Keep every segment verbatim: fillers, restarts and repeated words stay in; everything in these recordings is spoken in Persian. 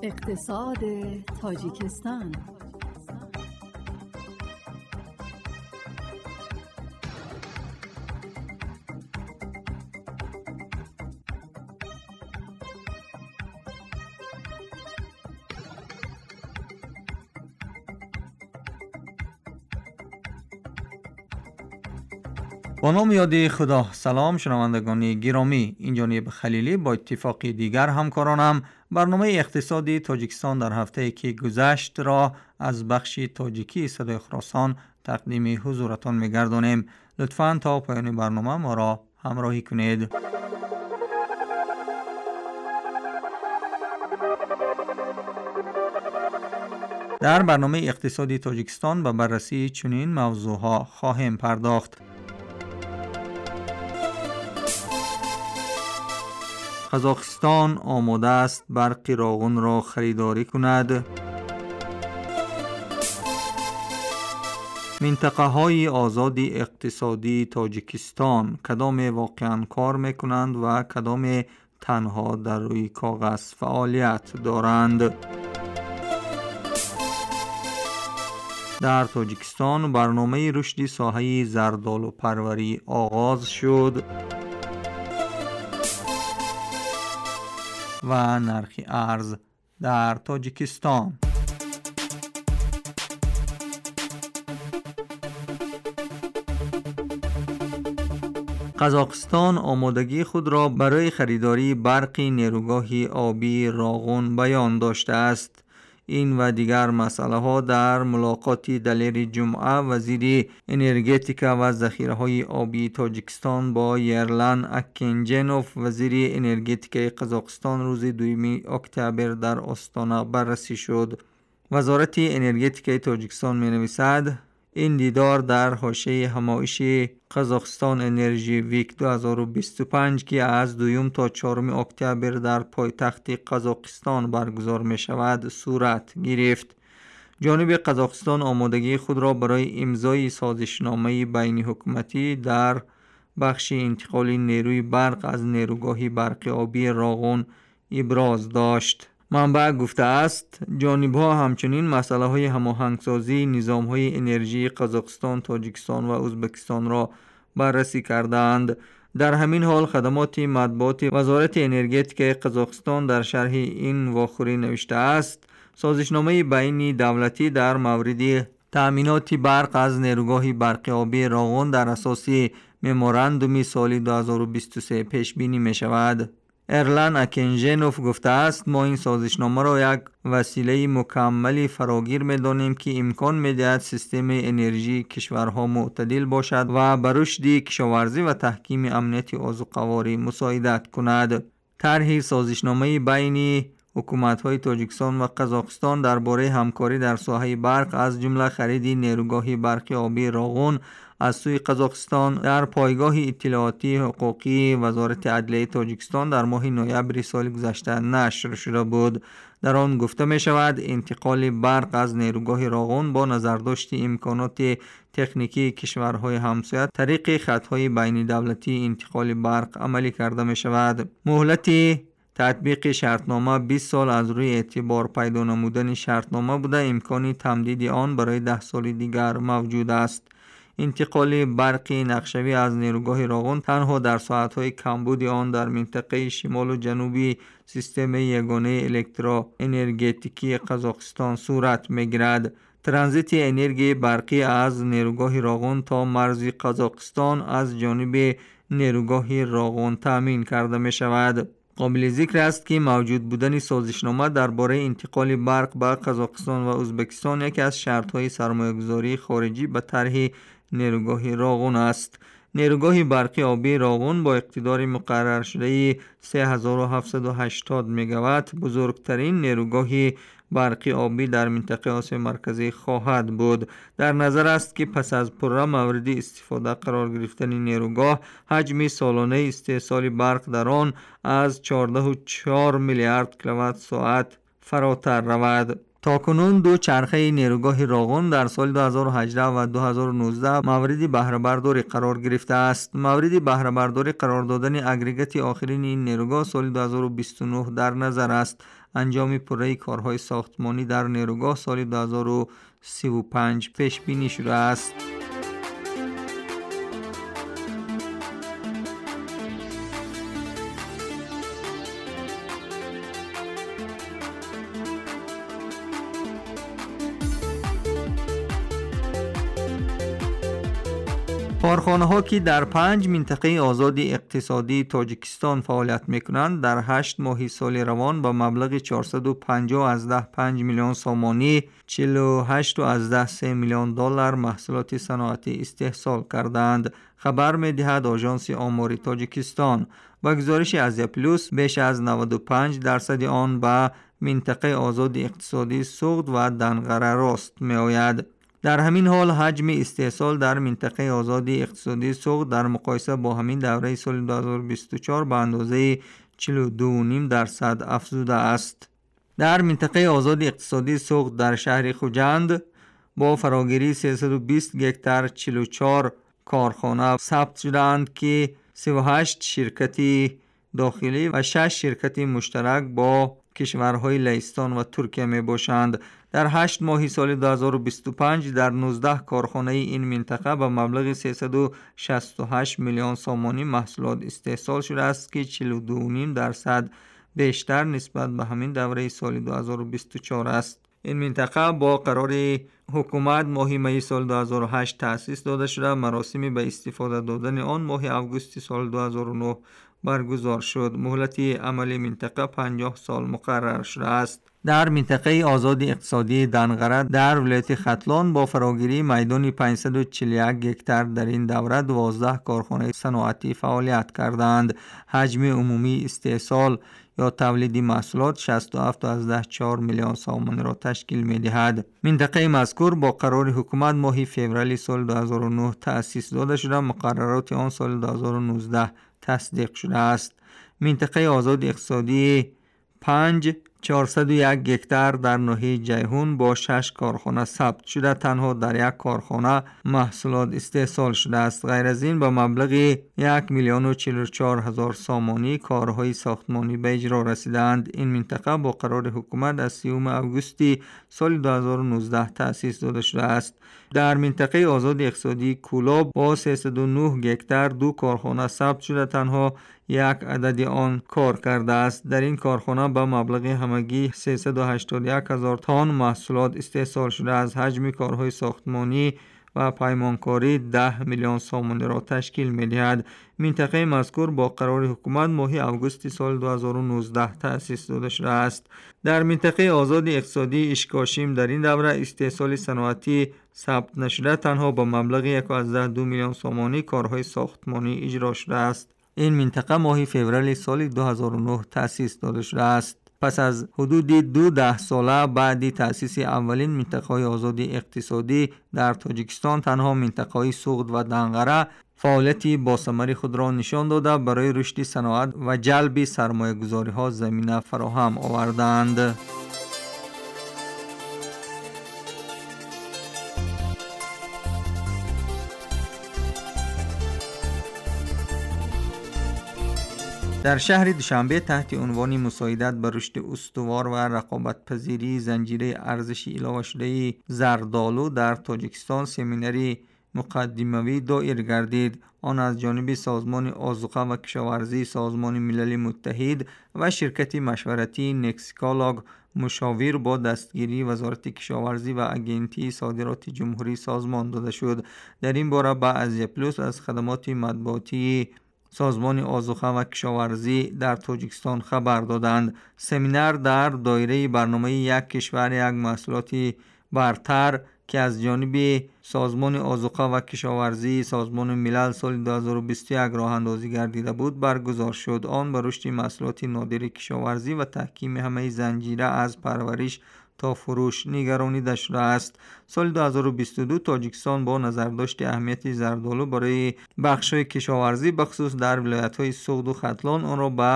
اقتصاد تاجیکستان. با نام یاد خدا. سلام شنوندگان گرامی، این جانب خلیلی با اتفاق دیگر همکارانم برنامه اقتصادی تاجیکستان در هفته که گذشت را از بخش تاجیکی صدای خراسان تقدیم حضورتان می‌گردانیم. لطفاً تا پایان برنامه ما را همراهی کنید. در برنامه اقتصادی تاجیکستان به بررسی چنین موضوعها خواهیم پرداخت. قزاقستان آماده است برق راغون را خریداری کند. منطقه های آزاد اقتصادی تاجیکستان کدام واقعاً کار میکنند و کدام تنها در روی کاغذ فعالیت دارند؟ در تاجیکستان برنامه رشد ساحه زردآلو پروری آغاز شد و نرخ ارز در تاجیکستان. قزاقستان آمادگی خود را برای خریداری برق نیروگاه آبی راغون بیان داشته است. این و دیگر مسئله ها در ملاقاتی دلیر جمعه وزیر انرژتیکا و ذخیره های آبی تاجیکستان با یرلن اکینجنوف وزیر انرژتیکای قزاقستان روز دوم اکتبر در آستانه بررسی شد. وزارت انرژتیکای تاجیکستان می نویسد این دیدار در حاشیه همایش قزاقستان انرژی ویک دو هزار و بیست و پنج که از دوم تا چهارم اکتبر در پایتخت قزاقستان برگزار می شود صورت گرفت. جانب قزاقستان آمادگی خود را برای امضای سازشنامه بین حکومتی در بخش انتقال نیروی برق از نیروگاه برق آبی راغون ابراز داشت. منبع گفته است جانب‌ها همچنین مسئله های هماهنگسازی نظام‌های انرژی قزاقستان، تاجیکستان و ازبکستان را بررسی کردند. در همین حال خدمات مطبوعات وزارت انرژتیکای قزاقستان در شرح این واخوری نوشته است سازشنامه بین دولتی در مورد تأمینات برق از نیروگاه برق آبی راغون در اساس ممورندوم سال دو هزار و بیست و سه پیش بینی می شود. ارلن اکینجنوف گفته است ما این سازشنامه را یک وسیله مکمل فراگیر می دانیم که امکان می دهد سیستم انرژی کشورها معتدل باشد و بر رشد کشاورزی و تحکیم امنیت آذوقه‌واری مساعدت کند. طرح سازشنامه بین حکومت‌های تاجیکستان و قزاقستان درباره همکاری در ساحه برق از جمله خرید نیروگاه برق آبی راغون از سوی قزاقستان در پایگاه اطلاعاتی حقوقی وزارت عدلیه تاجیکستان در ماه نوامبر سال گذشته نشر شده بود. در آن گفته می شود انتقال برق از نیروگاه راغون با نظرداشت امکانات تکنیکی کشورهای همسایه طریق خطهای بین دولتی انتقال برق عملی کرده می شود. مهلت تطبیق شرطنامه بیست سال از روی اعتبار پیدا نمودن شرطنامه بوده، امکانی تمدید آن برای ده سال دیگر موجود است. انتقال برق نقشوی از نیروگاه راغون تنها در ساعت‌های کمبود آن در منطقه شمال و جنوبی سیستم یگانه الکترو انرژتیکی قزاقستان صورت می‌گیرد. ترانزیت انرژی برقی از نیروگاه راغون تا مرز قزاقستان از جانب نیروگاه راغون تامین کرده می‌شود. قابل ذکر است که موجود بودن سازشنامه درباره انتقال برق به قزاقستان و ازبکستان یکی از شرط‌های سرمایه‌گذاری خارجی به طرح نیروگاه راغون است. نیروگاه برقی آبی راغون با اقتدار مقرر شده سه هزار و هفتصد و هشتاد مگاوات بزرگترین نیروگاه برقی آبی در منطقه آسیا مرکزی خواهد بود. در نظر است که پس از پروژه مورد استفاده قرار گرفتن نیروگاه حجم سالانه استحصال برق در آن از چهارده و چهار میلیارد کیلووات ساعت فراتر رود. تاکنون دو چرخه نیروگاه راغون در سال دو هزار و هجده و دو هزار و نوزده مورد بهره برداری قرار گرفته است. مورد بهره برداری قرار دادن اگریگات آخرین این نیروگاه سال دو هزار و بیست و نه در نظر است. انجام پره کارهای ساختمانی در نیروگاه سال دو هزار و سی و پنج پیش بینی شده است. کارخانه ها که در پنج منطقه آزاد اقتصادی تاجیکستان فعالیت میکنند در هشت ماه سال روان با مبلغ چهارصد و پنجاه و پنج میلیون سامانی چهل و هشت و سه میلیون دلار محصولات صنعتی استحصال کردند. خبر می‌دهد آژانس آماری تاجیکستان. با گزارش ازیا پلوس بیش از نود و پنج درصد آن به منطقه آزاد اقتصادی سوخت و دنقره راست می‌آید. در همین حال حجم استحصال در منطقه آزاد اقتصادی سوخت در مقایسه با همین دوره سال دو هزار و بیست و چهار به اندازه چهل و دو و نیم درصد افزوده است. در منطقه آزاد اقتصادی سوخت در شهر خوجند با فراگیری سیصد و بیست هکتار چهل و چهار کارخانه ثبت شدند که سی و هشت شرکتی داخلی و شش شرکتی مشترک با کشورهای لهستان و ترکیه می باشند. در هشت ماه سال دو هزار و بیست و پنج در نوزده کارخانه این منطقه با مبلغ سیصد و شصت و هشت میلیون سامانی محصولات استحصال شده است که چهل و دو و نیم درصد بیشتر نسبت به همین دوره سال دو هزار و بیست و چهار است. این منطقه با قرار حکومت ماه می سال دو هزار و هشت تأسیس داده شده. مراسم به استفاده دادن آن ماه اوگوست سال دو هزار و نه برگزار شد. مهلت عمل منطقه پنجاه سال مقرر شده است. در منطقه آزاد اقتصادی دنقره در ولایت ختلان با فراگیری میدان پانصد و چهل و یک هکتار در این دوره دوازده کارخانه صنعتی فعالیت کردند. حجم عمومی استحصال یا تولید محصولات شصت و هفت و چهار میلیون سامانی را تشکیل می دهد. منطقه مذکور با قرار حکومت ماه فوریه سال دو هزار و نه تأسیس داده شده. مقررات آن سال دو هزار و نوزده تصدیق شده است. منطقه آزاد اقتصادی پنج چهارصد و یک هکتار در ناحیه جیهون با شش کارخانه ثبت شده. تنها در یک کارخانه محصولات استحصال شده است. غیر از این با مبلغ یک میلیون و چهل و چهار هزار سامانی کارهای ساختمانی به اجرا رسیدند. این منطقه با قرار حکومت از سیوم اوگوست سال دو هزار و نوزده تأسیس داده شده است. در منطقه آزاد اقتصادی کولاب با سیصد و نه هکتار دو کارخانه ثبت شده. تنها یک عدد آن کار کرده است. در این کارخانه با مبلغ همگی سیصد و هشتاد و یک هزار تن محصولات استحصال شده. از حجم کارهای ساختمانی و پیمانکاری ده میلیون سامانی را تشکیل می دهد. منطقه مذکور با قرار حکومت ماه اوگوست سال دو هزار و نوزده تأسیس داده شده است. در منطقه آزاد اقتصادی اشکاشیم در این دوره استحصال صنعتی ثبت نشده. تنها با مبلغ یک و دو میلیون سامانی کارهای ساختمانی اجرا شده است. این منطقه ماه فوریه سال دو هزار و نه تأسیس داده شده است. پس از حدود دو ده ساله بعد تأسیس اولین منطقه‌های آزاد اقتصادی در تاجیکستان تنها منطقه‌های سوخت و دنقره فعالیتی با ثمر خود را نشان داده برای رشد صنعت و جلب سرمایه‌گذاری‌ها زمینه فراهم آوردند. در شهر دوشنبه تحت عنوان مساعدت بر رشد استوار و رقابت پذیری زنجیره ارزش علاوه شده زردآلو در تاجیکستان سمیناری مقدمه‌ای دایر گردید. آن از جانب سازمان آذوقه و کشاورزی سازمان ملل متحد و شرکت مشورتی نکسکالاگ مشاور با دستگیری وزارت کشاورزی و اگنتی صادرات جمهوری سازمان داده شد. در این باره با ازیا پلوس از خدمات مطبوعاتی سازمان آذوقه و کشاورزی در تاجیکستان خبر دادند. سمینار در دایره برنامه یک کشور یک محصولات برتر که از جانب سازمان آذوقه و کشاورزی سازمان ملل سال دو هزار و بیست و یک راه اندازی گردیده بود برگزار شد. آن به رشد محصولات نادر کشاورزی و تحکیم همه زنجیره از پرورش تا فروش نگرانیده شده است. سال دو هزار و بیست و دو تاجیکستان با نظرداشت اهمیت زردآلو برای بخش‌های کشاورزی بخصوص در ولایت‌های سوخت و ختلان آن را به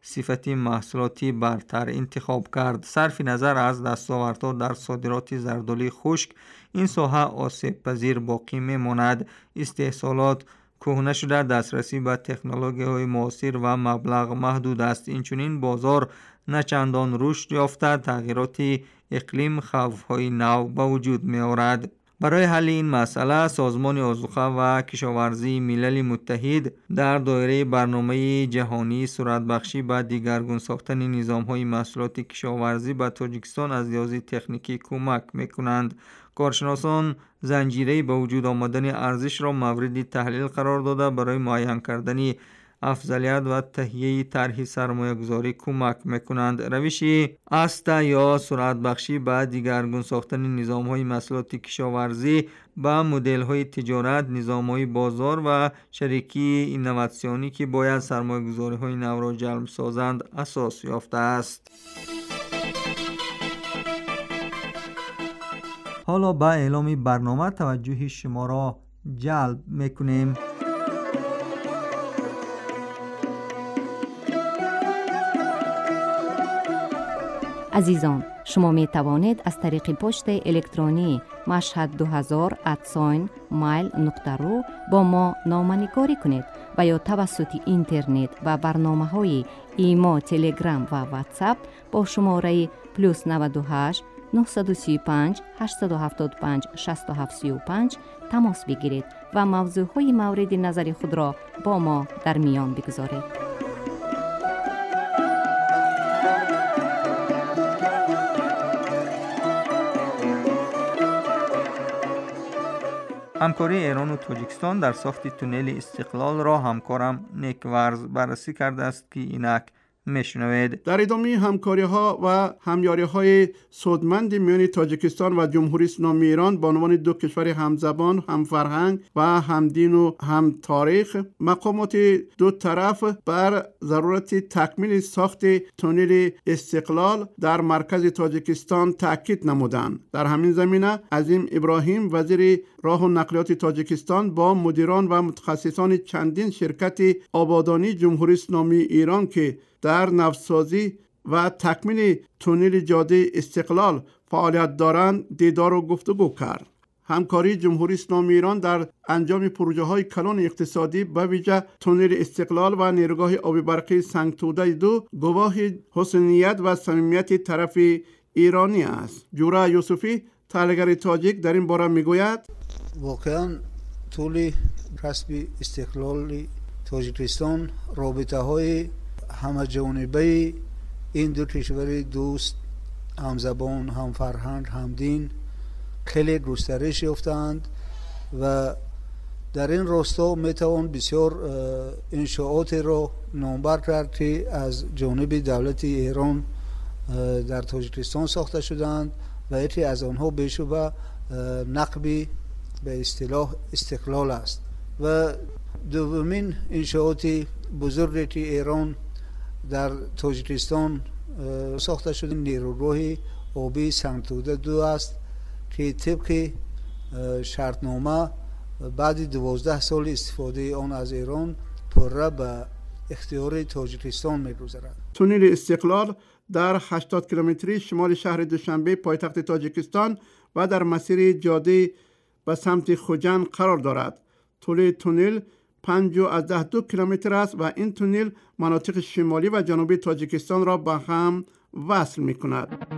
صفتی محصولاتی برتر انتخاب کرد. صرف نظر از دستاوردها در صادرات زردالوی خشک، این ساحه آسیب پذیر باقی میماند. استحصالات کهنه شده، دسترسی به تکنولوژی های معاصر و مبلغ محدود است. اینچنین بازار نه چندان رشد یافته، تغییرات اقلیم خوف‌های نو به وجود می آورد. برای حل این مسئله سازمان آذوقه و کشاورزی ملل متحد در دایره برنامه جهانی سرعت بخشی به دیگرگون ساختن نظام‌های محصولات کشاورزی به تاجیکستان از لحاظ تکنیکی کمک می‌کنند. کارشناسان زنجیره به وجود آمدن ارزش را مورد تحلیل قرار داده برای معین کردن افضلیت و تهیه طرح سرمایه گذاری کمک میکنند. روش استا یا سرعت بخشی به دیگرگون ساختن نظام های محصولات کشاورزی با مدل های تجارت، نظام های بازار و شریکی اینواتسیونی که باید سرمایه گذاری های نو را جلب سازند اساس یافته است. حالا به اعلام برنامه توجه شما را جلب میکنیم. عزیزان، شما می توانید از طریق پست الکترونی مشهد دو هزار ات مایل نقطه رو با ما نامه‌نگاری کنید و یا توسط اینترنت و برنامه‌های ایما، تلگرام و واتساپ با شماره پلوس نود و هشت نه سه پنج هشت هفت پنج شش هفت سه پنج تماس بگیرید و موضوعهای مورد نظر خود را با ما در میان بگذارید. همکاری ایران و تاجیکستان در ساخت تونل استقلال را همکارم نیکورز بررسی کرده است که اینک میشنوید. در ادامه همکاری ها و همیاری های سودمند میان تاجیکستان و جمهوری اسلامی ایران به عنوان دو کشور همزبان، هم فرهنگ و هم دین و هم تاریخ، مقامات دو طرف بر ضرورت تکمیل ساخت تونل استقلال در مرکز تاجیکستان تاکید نمودند. در همین زمینه عظیم ابراهیم وزیر راه و نقلیات تاجیکستان با مدیران و متخصصان چندین شرکت آبادانی جمهوری اسلامی ایران که در نوسازی و تکمیل تونل جاده استقلال فعالیت دارند دیدار و گفتگو کرد. همکاری جمهوری اسلامی ایران در انجام پروژه های کلان اقتصادی به ویژه تونل استقلال و نیروگاه آبی برقی سنگ توده دو گواه حسن نیت و صمیمیت طرف ایرانی است. جورا یوسفی تحلیلگر تاجیک در این باره میگوید واقعا طول رسم استقلال تاجیکستان رابطه های همه جانبه این دو کشور دوست، هم زبان، هم فرهنگ، هم دین خیلی گسترش یافتند و در این راستا میتوان بسیار انشاءات را نامبر کرد که از جانب دولت ایران در تاجیکستان ساخته شدند و یکی از آنها بشبه نقب به اصطلاح استقلال است و دومین انشاءات بزرگی که ایران در تاجیکستان ساخته شده نیروگاه آبی سنگ توده دو است که طبق شرطنامه بعد دوازده سال استفاده آن از ایران پره به اختیار تاجیکستان می‌گذرد. تونل استقلال در هشتاد کیلومتری شمال شهر دوشنبه پایتخت تاجیکستان و در مسیر جاده به سمت خوجند قرار دارد. طول تونل پنج و از ده دو کیلومتر است و این تونل مناطق شمالی و جنوبی تاجیکستان را به هم وصل می کند.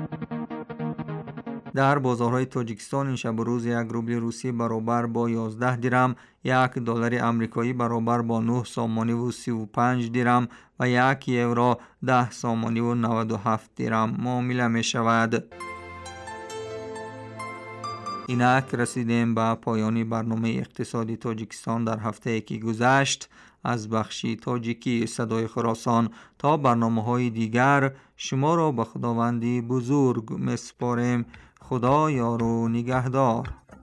در بازارهای تاجیکستان این شب و روز یک روبل روسی برابر با یازده درم، یک دلار آمریکایی برابر با نه سامانی و سی و پنج درم و یک یورو ده سامانی و نود و هفت درم معامله می شود. اینک رسیدیم به پایانی برنامه اقتصادی تاجیکستان در هفته که گذشت از بخشی تاجیکی صدای خراسان. تا برنامه‌های دیگر شما را به خداوندی بزرگ می‌سپاریم. خدا یار و نگهدار.